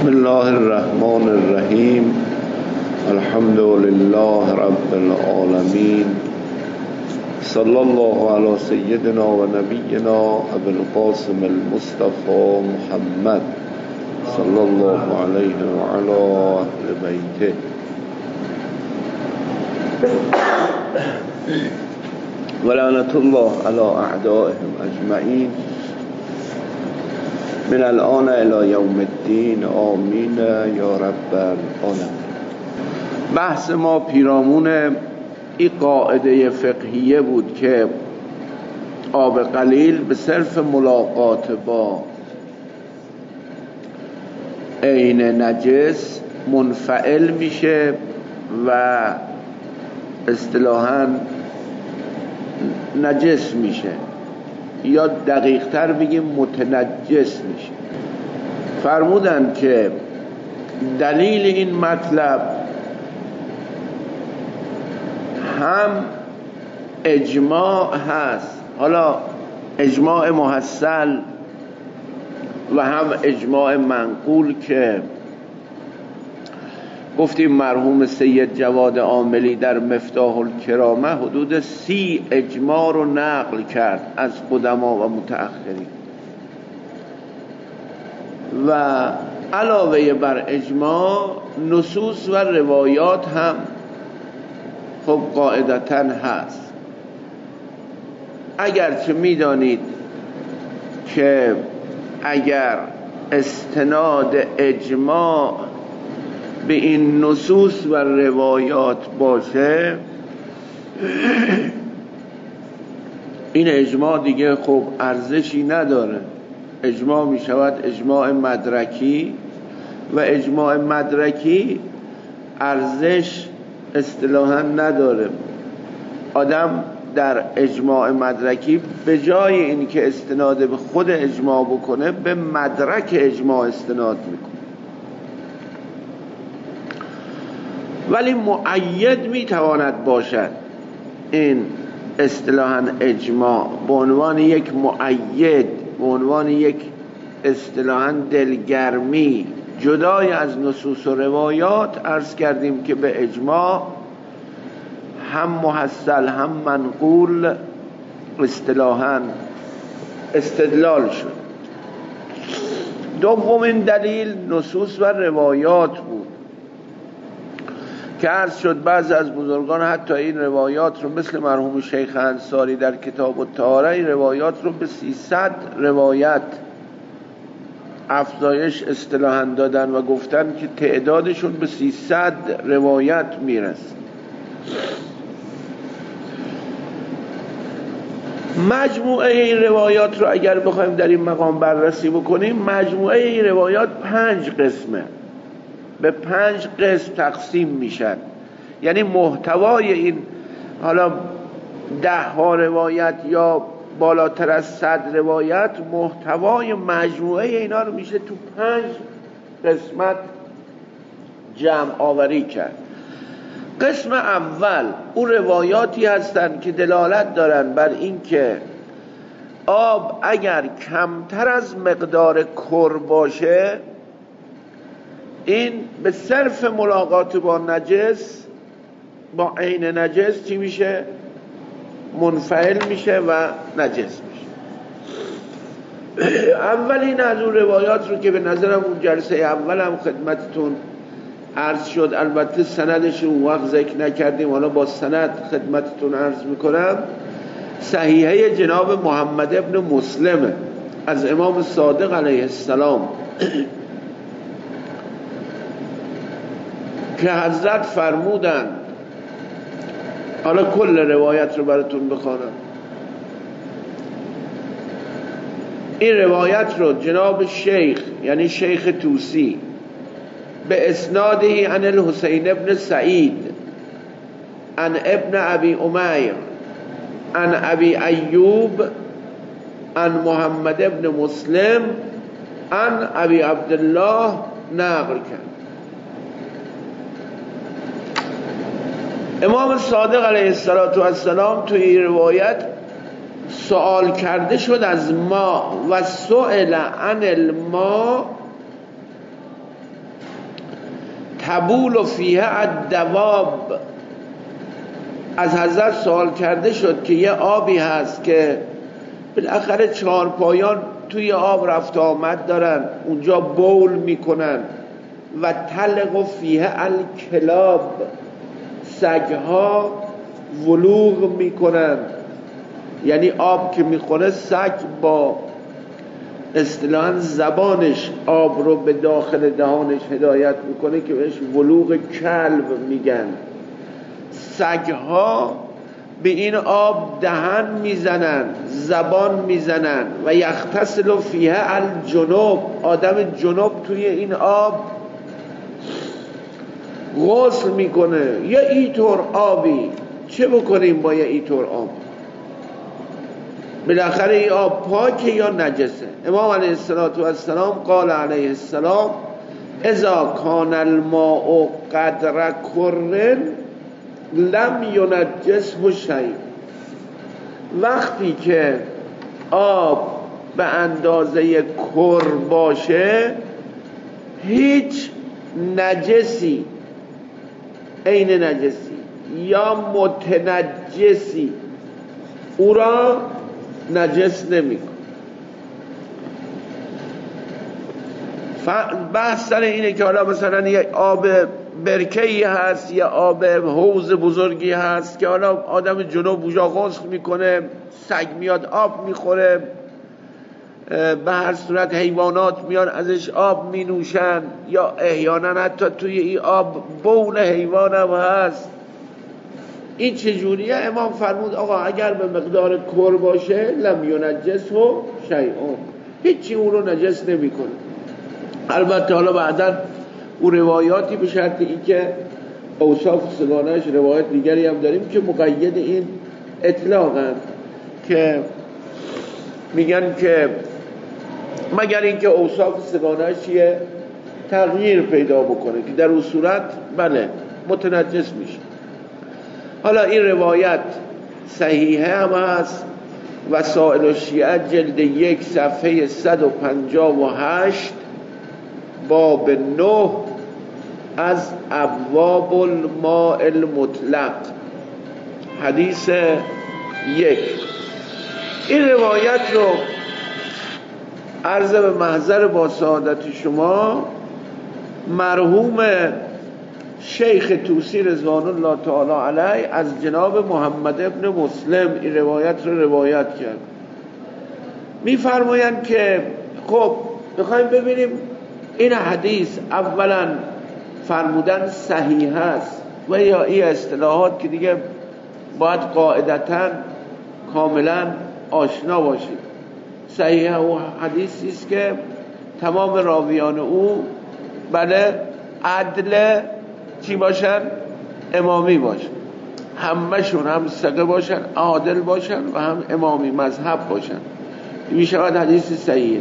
بسم الله الرحمن الرحیم. الحمد لله رب العالمین. صلی الله علی سیدنا و نبینا ابو القاسم المصطفى محمد صلی الله علیه و علی اهل بیته. و لعنت الله علی اعدائهم اجمعین من الان الى یوم الدین. آمین یا رب العالمین. بحث ما پیرامون این قاعده فقهیه بود که آب قلیل به صرف ملاقات با عین نجس منفعل میشه و اصطلاحاً نجس میشه، یا دقیق تر بگیم متنجس میشه. فرمودن که دلیل این مطلب هم اجماع هست، حالا اجماع محصل و هم اجماع منقول که گفتیم مرحوم سید جواد عاملی در مفتاح الکرامه حدود 30 اجماع رو نقل کرد از قدما و متأخرین، و علاوه بر اجماع نصوص و روایات هم خب قاعدتاً هست. اگرچه میدانید که اگر استناد اجماع به این نصوص و روایات باشه، این اجماع دیگه خب ارزشی نداره. اجماع می شود اجماع مدرکی، و اجماع مدرکی ارزش اصطلاحاً نداره. آدم در اجماع مدرکی به جای این که استناد به خود اجماع بکنه، به مدرک اجماع استناد میکنه. ولی مؤید میتواند باشد این اصطلاحاً اجماع به عنوان یک مؤید، به عنوان یک اصطلاحاً دلگرمی جدای از نصوص و روایات. عرض کردیم که به اجماع هم محصل هم منقول اصطلاحاً استدلال شد. دومین دلیل نصوص و روایات بود که عرض شد بعض از بزرگان حتی این روایات رو مثل مرحوم شیخ انصاری در کتاب الطهاره این روایات رو به 300 روایت افزایش اصطلاحاً دادن و گفتن که تعدادشون به 300 روایت میرسه. مجموعه این روایات رو اگر بخوایم در این مقام بررسی بکنیم، مجموعه این روایات 5 قسمه، به 5 قسم تقسیم میشن. یعنی محتوای این حالا 10 روایت یا بالاتر از 100 روایت، محتوای مجموعه اینا رو میشه تو 5 قسمت جمع آوری کرد. قسم اول اون روایاتی هستن که دلالت دارن بر این که آب اگر کمتر از مقدار کر باشه، این به صرف ملاقات با نجس، با عین نجس چی میشه؟ منفعل میشه و نجس میشه. اولین از اون روایات رو که به نظرم اون جلسه اولم خدمتتون عرض شد، البته سندش اون وقت ذکر نکردیم، حالا با سند خدمتتون عرض میکنم. صحیحه جناب محمد ابن مسلم از امام صادق علیه السلام که حضرت فرمودن، حالا کل روایت رو براتون بخوانم. این روایت رو جناب شیخ یعنی شیخ توسی به اسنادی عن الحسین ابن سعید عن ابن ابی امیر عن ابی ایوب عن محمد ابن مسلم عن ابی عبدالله نقل کرد. امام صادق علیه السلام توی این روایت سوال کرده شد از ما و سئل عن الماء تبول فیها الدواب. از حضرت سوال کرده شد که یه آبی هست که بالاخره چهارپایان توی آب رفت آمد دارن، اونجا بول میکنن. و تلق فیها الکلاب، سگها ولوغ میکنن. یعنی آب که میخوره سگ با اصطلاحاً زبانش آب رو به داخل دهانش هدایت میکنه که بهش ولوغ کلب میگن. سگها به این آب دهن میزنن، زبان میزنن. و یغتسل فیها الجنوب، آدم جنوب توی این آب غسل میکنه. یه اینطور آبی چه بکنیم با یه اینطور آب؟ بالاخره این آب پاکه یا نجسه؟ امام علیه السلام قال علیه السلام اذا کان الماء قدر کرن لم ینجسه شیء. وقتی که آب به اندازه کر باشه هیچ نجسی، عین نجسی یا متنجسی او را نجس نمی‌کنه. بحث سر اینه که حالا مثلا یه آب برکه‌ای هست یا آب حوض بزرگی هست که حالا آدم جنوب اونجا غسل میکنه، سگ میاد آب میخوره، به هر صورت حیوانات میان ازش آب مینوشن، یا احیانا حتی توی این آب بول حیوان هم هست. این چجوریه؟ امام فرمود آقا اگر به مقدار کر باشه لم ینجسه شیء، هیچی اون رو نجس نمیکنه. البته حالا بعداً اون روایاتی به شرط این که اوصاف سگانش روایت دیگری هم داریم که مقید این اطلاقاً، که میگن که مگر اینکه اوصاف سگانش یه تغییر پیدا بکنه که در اون صورت بله متنجس میشه. حالا این روایت صحیحه هم هست. وسائل الشیعه جلد 1 صفحه 158 باب 9 از ابواب الماء المطلق حدیث 1. این روایت رو عرض به محضر با سعادت شما مرحوم شیخ طوسی رضوان الله تعالی علیه از جناب محمد ابن مسلم این روایت رو روایت کرد. می‌فرمایند که خب بخوایم ببینیم این حدیث اولا فرمودن صحیح است و یا این اصطلاحات که دیگه باید قاعدتاً کاملا آشنا باشید. صحیح و حدیثی است که تمام راویان او بله عدل چی باشن؟ امامی باشن، همشون هم ثقه باشن، عادل باشن و هم امامی مذهب باشن. میشود حدیث صحیحه.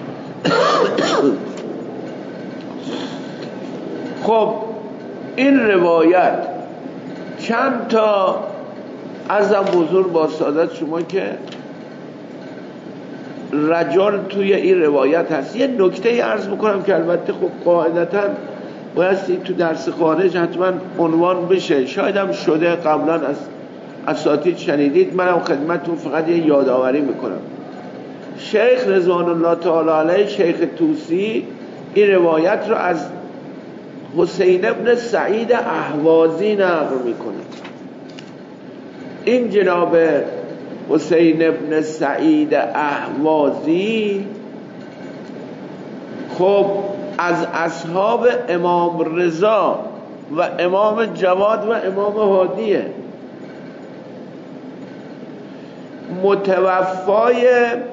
خب این روایت چند تا عرضم حضور با سعادت شما که رجال توی این روایت هست. یه نکته عرض بکنم که البته خب قاعدتاً باید تو درس خارج حتما عنوان بشه، شاید هم شده قبلا از اساتید شنیدید، منم خدمتتون فقط یه یادآوری میکنم. شیخ رضوان الله تعالی علیه شیخ طوسی این روایت رو از حسین ابن سعید اهوازی نقل میکنه. این جناب حسین ابن سعید اهوازی خب از اصحاب امام رضا و امام جواد و امام هادیه، متوفای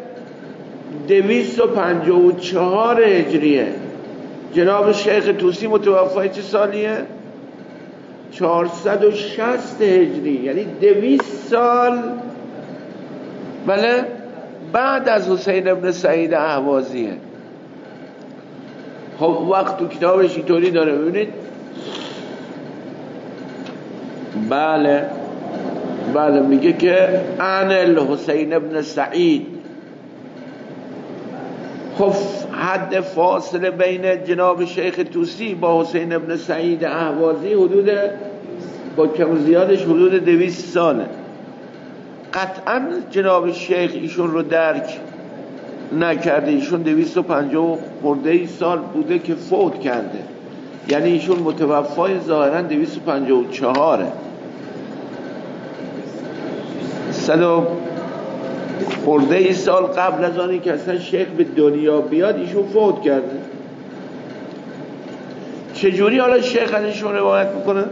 254 هجریه. جناب شیخ طوسی متوفای چه سالیه؟ 460 هجری، یعنی 200 سال بله بعد از حسین ابن سعید اهوازیه. خب وقت تو کتابش اینطوری داره، ببینید بله میگه که عن الحسین ابن سعید. خب حد فاصله بین جناب شیخ طوسی با حسین ابن سعید اهوازی حدود با کم و زیادش حدود 200 ساله. قطعا جناب شیخ ایشون رو درک نکرده، ایشون 250 خورده سال بوده که فوت کرده، یعنی ایشون متوفای ظاهرا 254 100 خورده سال قبل از آنی که اصلا شیخ به دنیا بیاد ایشون فوت کرده. چجوری حالا شیخ از ایشون روایت میکنه؟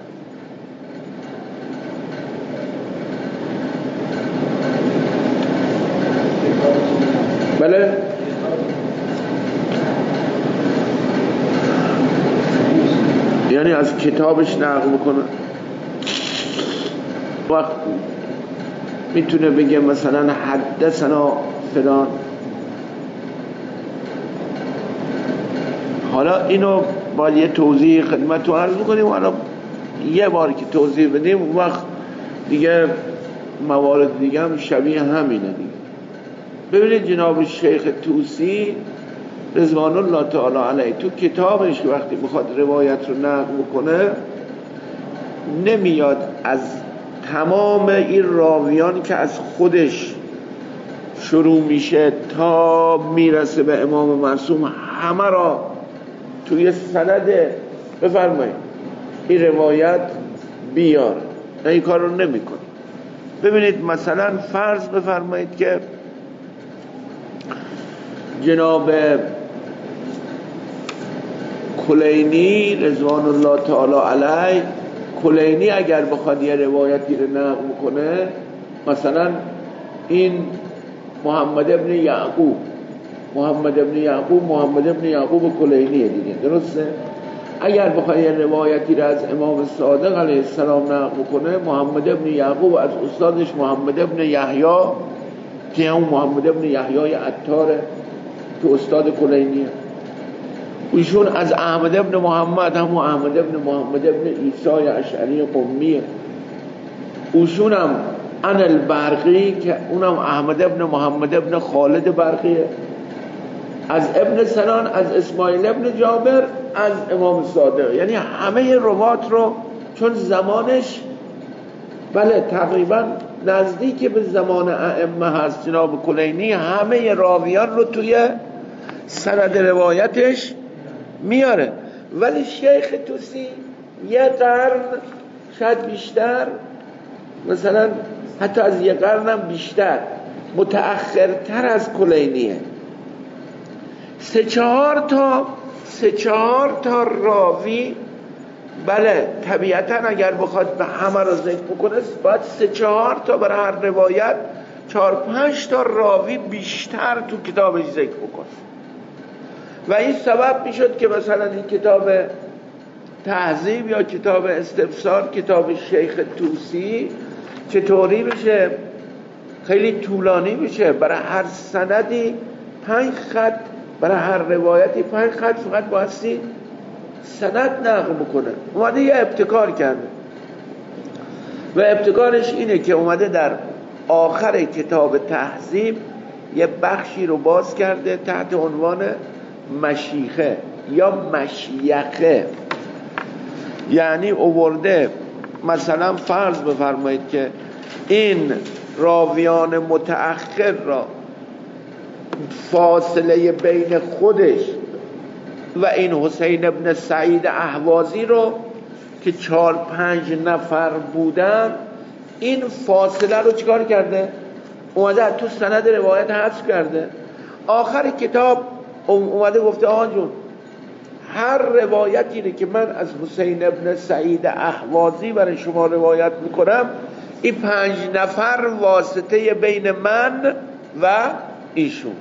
بله یعنی از کتابش نقل میکنه. وقت میتونه بگه مثلا حدثنا فلان. حالا اینو باید یه توضیح خدمتتون عرض میکنیم، حالا یه بار که توضیح بدیم اون وقت دیگه موارد دیگه هم شبیه همینه دیگه. ببینید جناب شیخ طوسی رضوان الله تعالی علیه تو کتابش که وقتی بخواد روایت رو نقل بکنه نمیاد از تمام این راویان که از خودش شروع میشه تا میرسه به امام معصوم همه را توی سند بفرمایید این روایت بیار، این کار رو نمیکنه. ببینید مثلا فرض بفرمایید که جناب کلینی رضوان الله تعالی علیه، کلینی اگر بخواد یه روایتی رو نقل کنه، مثلا این محمد ابن یعقوب کلینیه دیگه، درسته؟ اگر بخواد یه روایتی رو از امام صادق علیه السلام نقل کنه، محمد ابن یعقوب از استادش محمد ابن یحیی که همون محمد ابن یحیی عطاره که استاد کلینیه، ایشون از احمد ابن محمد همون احمد ابن محمد ابن عیسی اشعری قمیه، ایشون هم عن البرقی که اونم احمد ابن محمد ابن خالد برقیه، از ابن سنان از اسماعیل ابن جابر از امام صادق. یعنی همه روات رو چون زمانش بله تقریبا نزدیک به زمان ائمه هست جناب کلینی، همه راویان رو توی سند روایتش میاره. ولی شیخ طوسی یه قرن شاید بیشتر، مثلا حتی از یه قرنم بیشتر متأخرتر از کلینیه. 3-4 تا راوی بله طبیعتا اگر بخواد به همه رو ذکر بکنه باید 3-4 تا برای هر روایت 4-5 تا راوی بیشتر تو کتابش ذکر بکنه و این سبب میشد که مثلا این کتاب تهذیب یا کتاب استفسار کتاب شیخ طوسی چطوری بشه خیلی طولانی بشه، برای هر سندی 5 خط، برای هر روایتی 5 خط فقط بایستی سند نقل بکنه. اومده یه ابتکار کرده و ابتکارش اینه که اومده در آخر کتاب تهذیب یه بخشی رو باز کرده تحت عنوان مشیخه یا مشیخه، یعنی اوورده مثلا فرض بفرمایید که این راویان متأخر را فاصله بین خودش و این حسین ابن سعید اهوازی رو که 4-5 نفر بودن، این فاصله رو چیکار کرده؟ اومده تو سند روایت حذف کرده. آخر کتاب اومده گفته آقا جون هر روایتی که من از حسین ابن سعید اهوازی برای شما روایت میکنم این 5 نفر واسطه بین من و ایشون.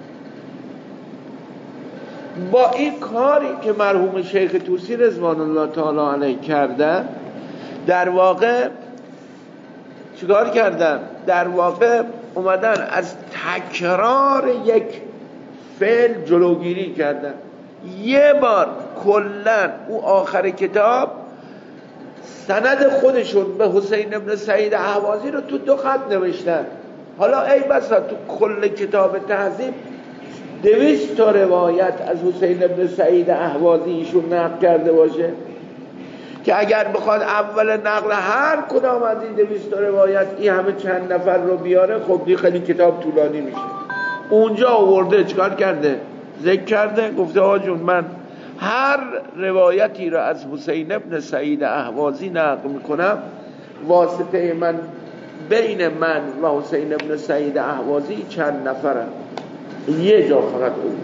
با این کاری که مرحوم شیخ طوسی رضوان الله تعالی علیه کردن در واقع چیکار کردن؟ در واقع اومدن از تکرار یک فعل جلوگیری کردن. یه بار کلن او آخر کتاب سند خودشون به حسین ابن سعید اهوازی رو تو 2 خط نوشتن. حالا ای بسا تو کل کتاب تهذیب 200 تا روایت از حسین ابن سعید اهوازی ایشون نقل کرده باشه که اگر بخواد اول نقل هر کدام از این 200 تا روایت این همه چند نفر رو بیاره، خب دی خیلی کتاب طولانی میشه. اونجا آورده چکار کرده؟ ذکر کرده، گفته آقا جون من هر روایتی را از حسین ابن سعید اهوازی نقل میکنم، واسطه من بین من و حسین ابن سعید اهوازی چند نفرم، یه جا فقط اون.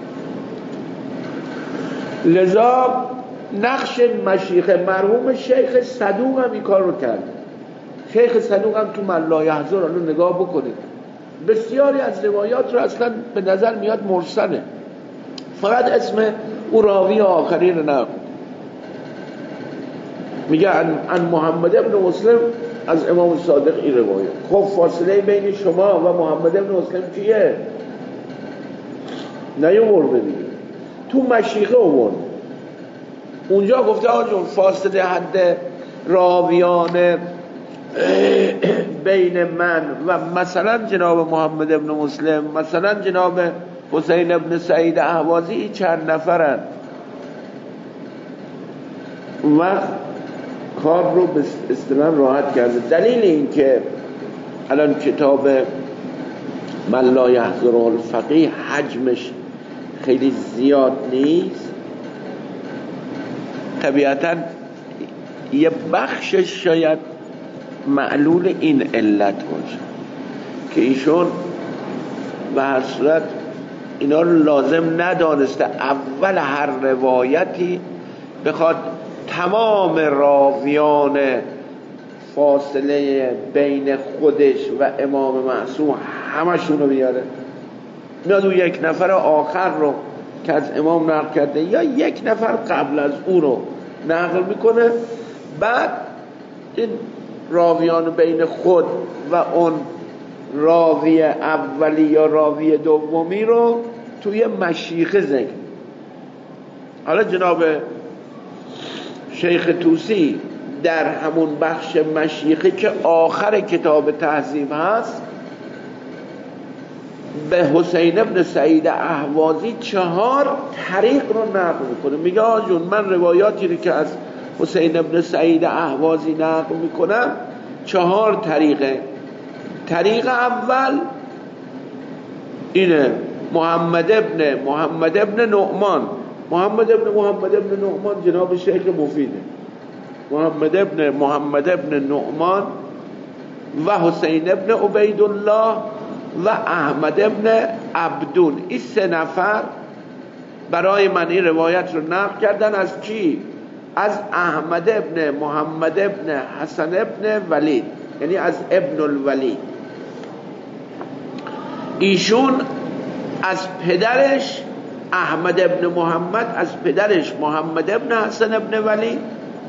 لذا نقش مشیخه مرحوم شیخ صدوق هم این کار رو کرده. شیخ صدوق هم تو من لا یحضر رو نگاه بکنید، بسیاری از روایات رو اصلا به نظر میاد مرسله، فقط اسم او راوی آخری رو نقل میگه عن محمد ابن مسلم از امام صادق این روایت. خب فاصله بین شما و محمد ابن مسلم چیه؟ نیاورده دیگه، تو مشیخه آورد. اونجا گفته آقا جون فاصله حد راویان بین من و مثلا جناب محمد ابن مسلم، مثلا جناب حسین ابن سعید اهوازی چند نفرن. وقت کار رو به اصطلاح راحت کرده. دلیل این که الان کتاب من لا یحضر الفقیه حجمش خیلی زیاد نیست، طبیعتا یه بخشش شاید معلول این علت باشه که ایشون به هر صورت اینا رو لازم ندانسته اول هر روایتی بخواد تمام راویان فاصله بین خودش و امام معصوم همشون رو بیاره. میاد اون یک نفر آخر رو که از امام نقل کرده یا یک نفر قبل از اون رو نقل میکنه، بعد این راویان بین خود و اون راوی اولی یا راوی دومی رو توی مشیخه ذکر. حالا جناب شیخ طوسی در همون بخش مشیخه که آخر کتاب تهذیب هست به حسین ابن سعید اهوازی 4 طریق رو نقل میکنه. میگه آقا جون من روایاتی رو که از حسین ابن سعید اهوازی نقل میکنم 4 طریقه. طریق اول اینه محمد ابن نعمان. محمد ابن نعمان جناب شیخ مفیده. محمد ابن نعمان و حسین ابن عبیدالله و احمد ابن عبدون، این 3 نفر برای من این روایت رو نقل کردن. از کی؟ از احمد ابن محمد ابن حسن ابن ولید، یعنی از ابن الولید. ایشون از پدرش احمد ابن محمد، از پدرش محمد ابن حسن ابن ولید،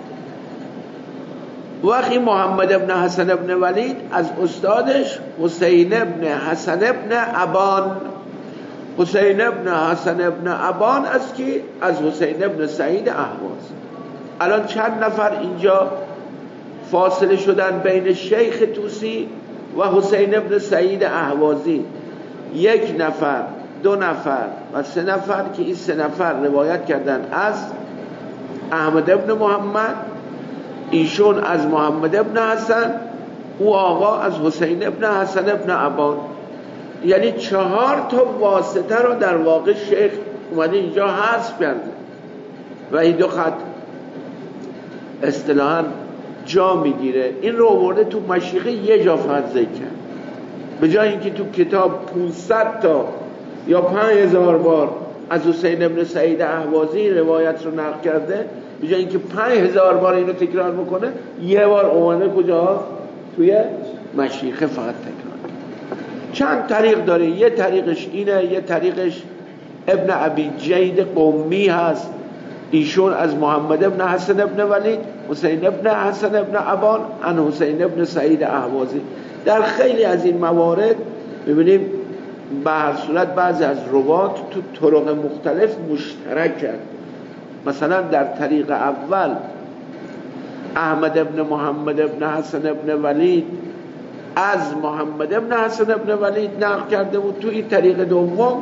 وقتی محمد ابن حسن ابن ولید از استادش حسین ابن حسن ابن ابان. حسین ابن حسن ابن ابان از کی؟ از حسین ابن سعید اهواز. الان چند نفر اینجا فاصله شدن بین شیخ طوسی و حسین ابن سعید اهوازی؟ 1 نفر، 2 نفر و 3 نفر که این 3 نفر روایت کردن از احمد ابن محمد، ایشون از محمد ابن حسن، او آقا از حسین ابن حسن ابن ابان. یعنی 4 تا واسطه رو در واقع شیخ اومده اینجا حذف کرده و این 2 خط اصطلاحاً جا میگیره. این رو آورده تو مشیخه یه جا فقط ذکر کرد، به جای اینکه تو کتاب 500 تا یا 5000 بار از حسین ابن سعید اهوازی روایت رو نقل کرده، به جای اینکه 5000 بار اینو تکرار بکنه، یه بار اومده کجا؟ توی مشیخه فقط تکرار. چند طریق داره، یه طریقش اینه، یه طریقش ابن ابی جید قمی هست، ایشون از محمد ابن حسن ابن ولید، حسین ابن حسن ابن ابان، ان حسین ابن سعید اهوازی. در خیلی از این موارد ببینیم به هر صورت بعضی از روات تو طرق مختلف مشترک کرد. مثلا در طریق اول احمد ابن محمد ابن حسن ابن ولید از محمد ابن حسن ابن ولید نقل کرده بود. تو این طریق دوم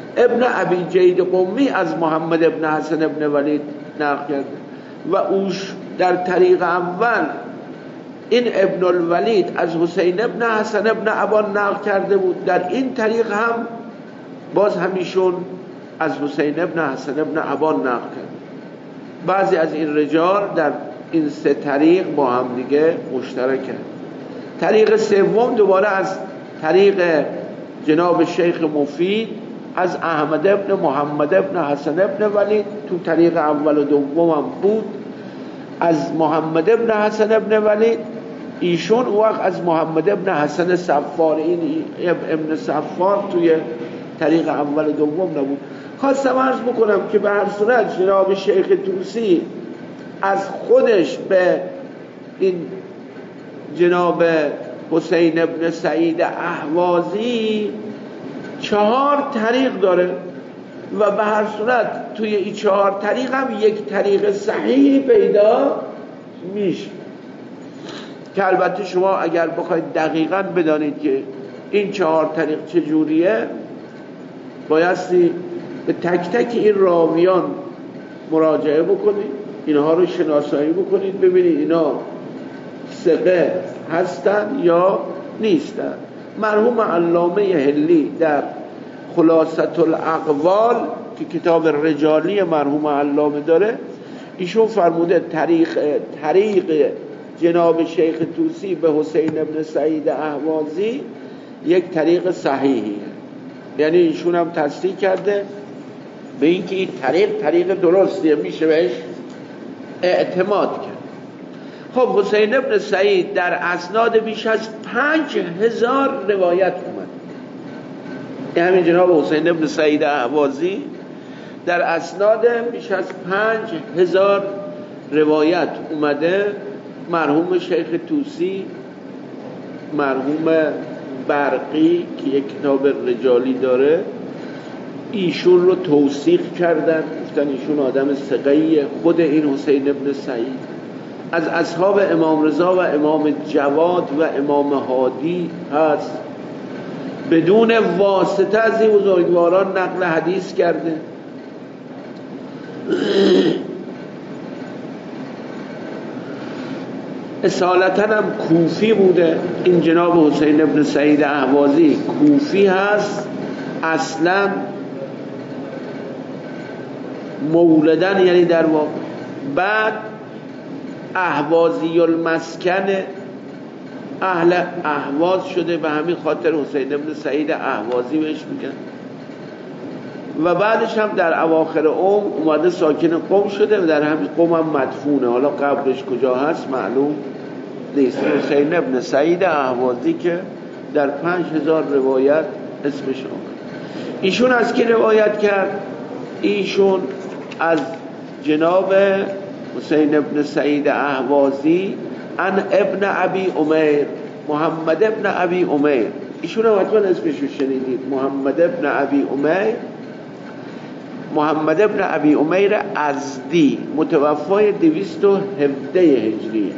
ابن ابی جید قمی از محمد ابن حسن ابن ولید نقل کرده و اوش در طریق اول این ابن الولید از حسین ابن حسن ابن ابان نقل کرده بود، در این طریق هم باز همیشون از حسین ابن حسن ابن ابان نقل کرده. بعضی از این رجال در این سه طریق با هم دیگه مشترکن. طریق سوم دوباره از طریق جناب شیخ مفید از احمد ابن محمد ابن حسن ابن ولید، تو طریق اول و دوم هم بود از محمد ابن حسن ابن ولید، ایشون وقت از محمد ابن حسن صفار، این ابن صفار توی طریق اول و دوم نبود. خواستم عرض بکنم که به هر صورت جناب شیخ طوسی از خودش به این جناب حسین ابن سعید اهوازی 4 طریق داره و به هر صورت توی این 4 طریق هم یک طریق صحیح پیدا میشه که البته شما اگر بخواید دقیقاً بدانید که این 4 طریق چجوریه بایستی به تک تک این راویان مراجعه بکنید، اینها رو شناسایی بکنید، ببینید اینا ثقه هستن یا نیستن. مرحوم علامه هلی در خلاصة الاقوال که کتاب رجالی مرحوم علامه داره، ایشون فرموده طریق جناب شیخ طوسی به حسین ابن سعید اهوازی یک طریق صحیحیه، یعنی ایشون هم تصدیق کرده به اینکه این طریق درستیه، میشه بهش اعتماد کرد. خب حسین ابن سعید در اسناد بیش از 5000 روایت اومد. همین جناب حسین ابن سعید اهوازی در اسناد بیش از 5000 روایت اومده. مرحوم شیخ طوسی، مرحوم برقی که یک کتاب رجالی داره، ایشون رو توثیق کردن، گفتن ایشون آدم ثقه‌ایه. خود این حسین ابن سعید از اصحاب امام رضا و امام جواد و امام هادی هست، بدون واسطه از این بزرگواران نقل حدیث کرده. اصالتا هم کوفی بوده. این جناب حسین ابن سعید اهوازی کوفی هست اصلا، مولدن یعنی در واقع، بعد اهوازی المسکن، اهل اهواز شده، به همین خاطر حسین ابن سعید اهوازی بهش میگن. و بعدش هم در اواخر عمر اومده ساکن قم شده و در همین قم هم مدفونه. حالا قبرش کجا هست معلوم نیست. حسین ابن سعید اهوازی که در 5000 روایت اسمش آمد. ایشون از کی روایت کرد؟ ایشون از جناب حسین ابن سعید اهوازی ان ابن ابی امیر، محمد ابن ابی امیر. ایشون هم حتما اسمشو شنیدید، محمد ابن ابی امیر. محمد ابن ابی امیر ازدی، متوفای 217 هجری.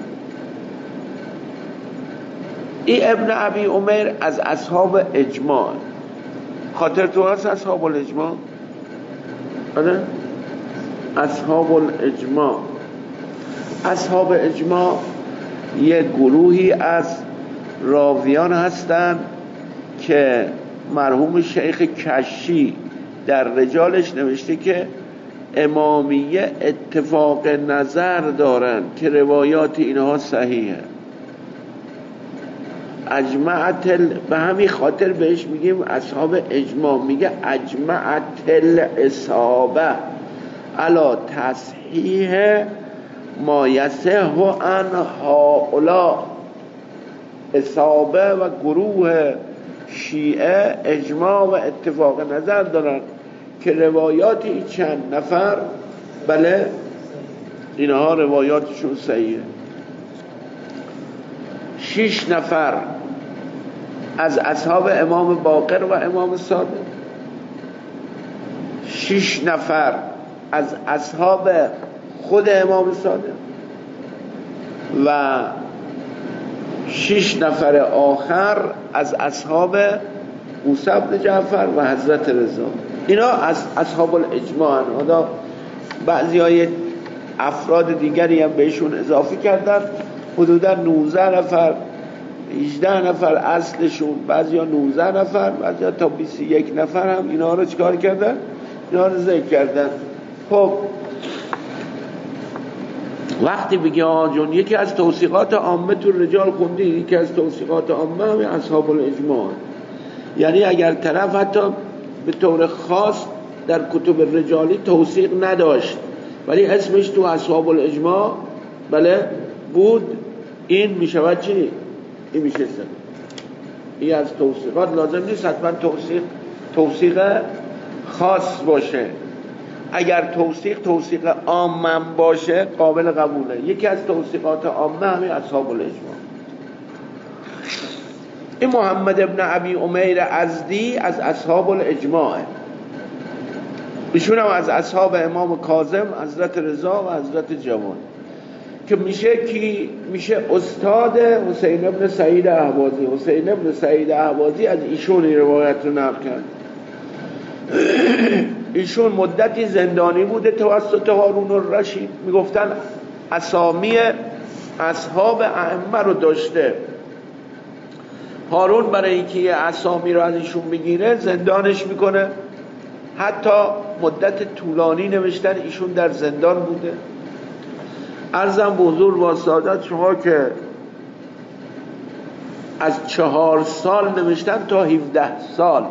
این ابن ابی امیر از اصحاب اجماع. خاطر تو هست اصحاب الاجماع؟ آره؟ اصحاب الاجماع، اصحاب اجماع یک گروهی از راویان هستند که مرحوم شیخ کشی در رجالش نوشته که امامیه اتفاق نظر دارن که روایات اینها صحیحه. اجمعت به همین خاطر بهش میگیم اصحاب اجماع. میگه اجمعت الاصابه علی تصحیح ما یصح عن هؤلاء. اصابه و گروه شیعه اجماع و اتفاق نظر دارن که روایات این چند نفر بله اینها روایاتشون صحیحه. 6 نفر از اصحاب امام باقر و امام صادق، 6 نفر از اصحاب خود امام صادق و 6 نفر آخر از اصحاب موسی بن جعفر و حضرت رضا. اینا از اصحاب الاجماع. حالا بعضی های افراد دیگری هم بهشون اضافه کردن، حدودا 19 نفر 18 نفر اصلشون، بعضی ها 19 نفر، بعضی ها تا 21 نفر هم اینا رو چکار کردن؟ اینا رو ذکر کردن. خب وقتی بگی جون یکی از توثیقات عامه تو رجال خوندی، یکی از توثیقات عامه همین اصحاب الاجماع، یعنی اگر طرف حتی به طور خاص در کتب رجالی توثیق نداشت ولی اسمش تو اصحاب الاجماع بله بود، این میشود چی؟ این میشه سن. این از توثیقات لازم نیست حتما توثیق خاص باشه. اگر توثیق عام باشه قابل قبوله. یکی از توثیقات عامه همین اصحاب الاجماع. این محمد ابن ابی امیر ازدی از اصحاب الاجماع، ایشون هم از اصحاب امام کاظم، حضرت رضا و حضرت جوان، که میشه استاد حسین ابن سعید اهوازی. حسین ابن سعید اهوازی از ایشون روایت رو نقل کرد. ایشون مدتی زندانی بوده توسط هارون الرشید، میگفتن اسامی اصحاب ائمه رو داشته. هارون برای اینکه یه اسامی رو از ایشون بگیره زندانش میکنه، حتی مدت طولانی نوشتن ایشون در زندان بوده. عرضم به حضور با سعادت شما که از 4 سال نوشتن تا 17 سال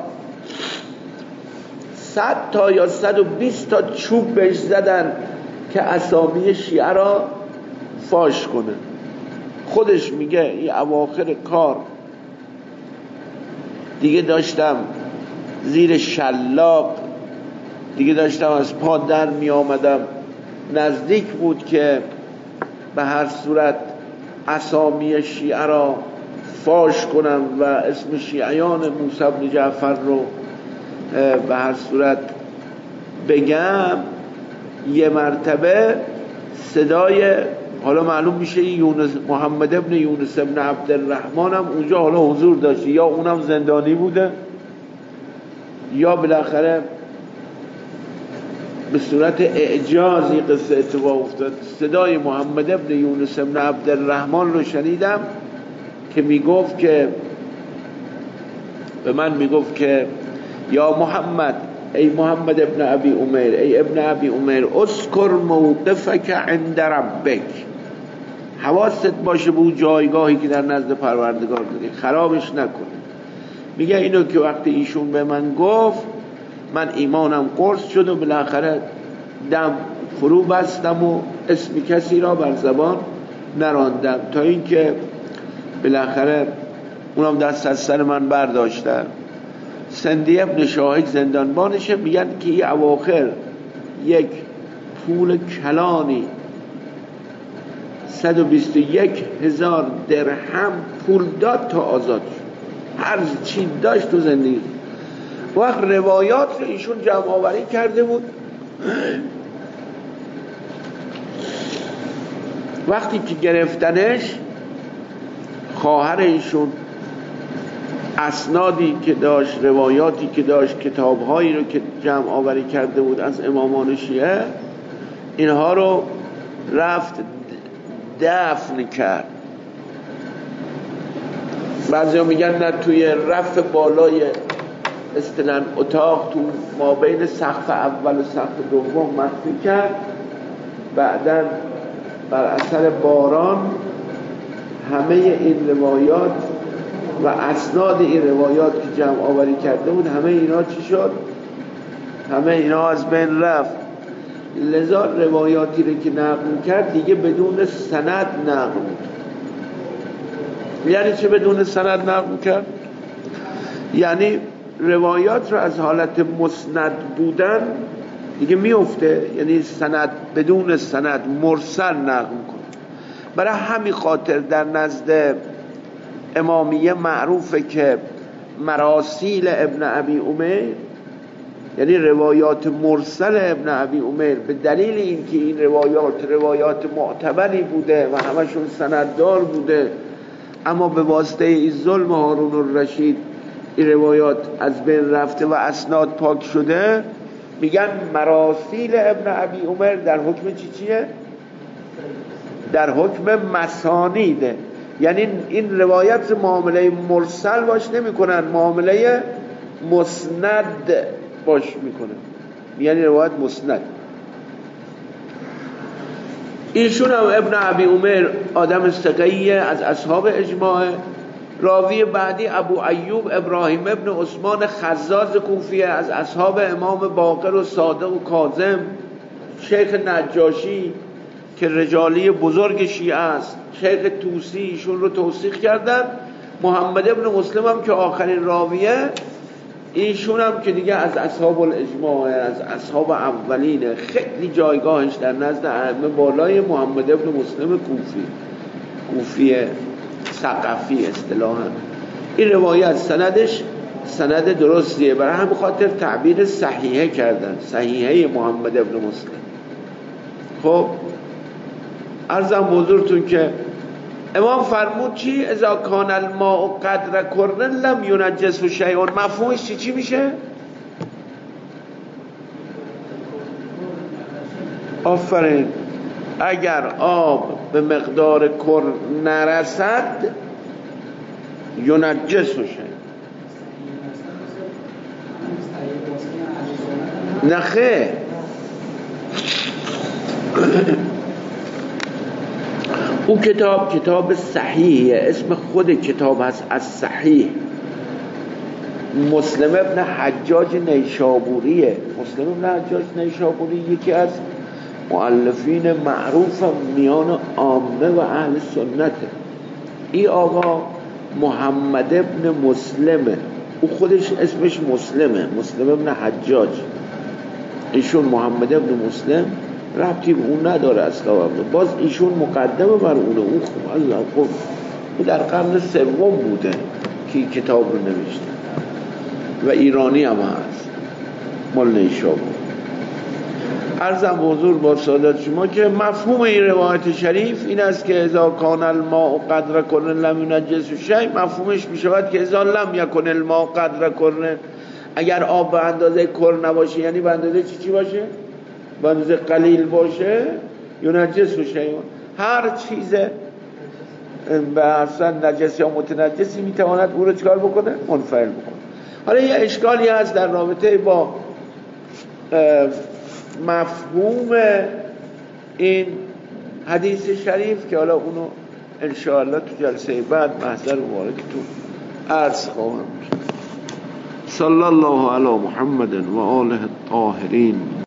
100 تا یا 120 تا چوب بهش زدن که اسامی شیعه را فاش کنه. خودش میگه این اواخر کار دیگه داشتم زیر شلاق، دیگه داشتم از پا در می آمدم، نزدیک بود که به هر صورت اسامی شیعه را فاش کنم و اسم شیعیان موسی بن جعفر رو به هر صورت بگم. یه مرتبه صدای، حالا معلوم میشه محمد ابن یونس ابن عبدالرحمن هم اونجا حالا حضور داشت، یا اونم زندانی بوده یا بالاخره به صورت اعجازی قصه اتفاق افتاد. صدای محمد ابن یونس ابن عبدالرحمن رو شنیدم که میگفت که به من میگفت که یا محمد، ای محمد ابن ابی امیر، ای ابن ابی امیر، اذکر موقفک عند ربک، حواست باشه به اون جایگاهی که در نزد پروردگار داری، خرابش نکن. میگه اینو که وقتی ایشون به من گفت من ایمانم قرص شد و بالاخره دم فرو بستم و اسم کسی را بر زبان نراندم، تا اینکه بالاخره اونم دست از سر من برداشتن. سندی ابن شاهد زندانبانشه. میگن که این اواخر یک پول کلانی 121,000 درهم پول داد تا آزاد شد. هر چی داشت تو زندگی. وقت روایات رو ایشون جمع آوری کرده بود. وقتی که گرفتنش، خواهر ایشون اسنادی که داشت، روایاتی که داشت، کتابهایی رو که جمع آوری کرده بود از امامان شیعه، اینها رو رفت دفن کرد. بعضی ها میگن نه، توی رف بالای اصطلاحاً اتاق تو ما بین سقف اول و سقف دوم مخفی کرد. بعداً بر اثر باران همه این روایات و اسناد این روایات که جمع آوری کرده بود، همه اینا چی شد؟ همه اینا از بین رفت. لذا روایاتی رو که نقل کرد دیگه بدون سند نقل بود. یعنی چه بدون سند نقل کرد؟ یعنی روایات رو از حالت مسند بودن دیگه میفته، یعنی سند بدون سند مرسل نقل کنه. برای همین خاطر در نزد امامیه معروفه که مراسیل ابن ابی امیر، یعنی روایات مرسل ابن ابی امیر، به دلیل اینکه این روایات معتبری بوده و همشون سنددار بوده، اما به واسطه این ظلم هارون الرشید این روایات از بین رفته و اسناد پاک شده، میگن مراسیل ابن ابی عمر در حکم چیه؟ در حکم مسانیده. یعنی این روایت معامله مرسل باش نمی کنن، معامله مسند باش میکنن، یعنی روایت مسند. ایشون هم ابن ابی عمر آدم ثقه‌ایه، از اصحاب اجماع. راوی بعدی ابو ایوب ابراهیم ابن عثمان خزاز کوفیه، از اصحاب امام باقر و صادق و کاظم. شیخ نجاشی که رجالی بزرگ شیعه است، شیخ توسی ایشون رو توثیق کردن. محمد ابن مسلم هم که آخرین راویه، ایشون هم که دیگه از اصحاب الاجماع، از اصحاب اولینه، خیلی جایگاهش در نزد ائمه بالای. محمد ابن مسلم کوفی ثقفی اصطلاحاً. این روایت سندش سند درستیه، برای همین خاطر تعبیر صحیحه کردن، صحیحه محمد ابن مسلم. خب عرضم حضورتون که امام فرمود چی؟ اذا کان الماء قدر کرن لم ینجسه شیء. مفهومش چی میشه؟ آفرین، اگر آب به مقدار کر نرسد ینجسه شیء. نخه اون کتاب صحیحه، اسم خود کتاب هست از صحیح. مسلم ابن حجاج نیشابوریه. مسلم ابن حجاج نیشابوری یکی از مؤلفین معروف میان عامه و اهل سنته. این آقا محمد ابن مسلمه، او خودش اسمش مسلمه، مسلم ابن حجاج. ایشون محمد ابن مسلم ربطی به اون نداره اصلا. باز ایشون مقدمه بر اونه. اون خوب الله خوب در قرن سوم بوده که کتاب رو نوشته و ایرانی هم هست، مال نیشابور. عرضم حضور با سادات شما که مفهوم این روایت شریف این است که اذا کان الماء قدر کرن لم ینجسه شیء، مفهومش میشود که اذا لم یکن الماء قدر کرن، اگر آب به اندازه کر نباشه، یعنی به اندازه چی باشه؟ به اندازه قلیل باشه، ینجسه شیء. هر چیز به اصلا نجس یا متنجسی میتواند او رو چکار بکنه؟ منفعل بکنه. حالا یه اشکالی هست در رابطه با مفهوم این حدیث شریف که حالا اونو انشاءالله تو جلسه بعد محضر مبارکتون عرض خواهم کرد. صلی الله علی محمد و آله الطاهرین.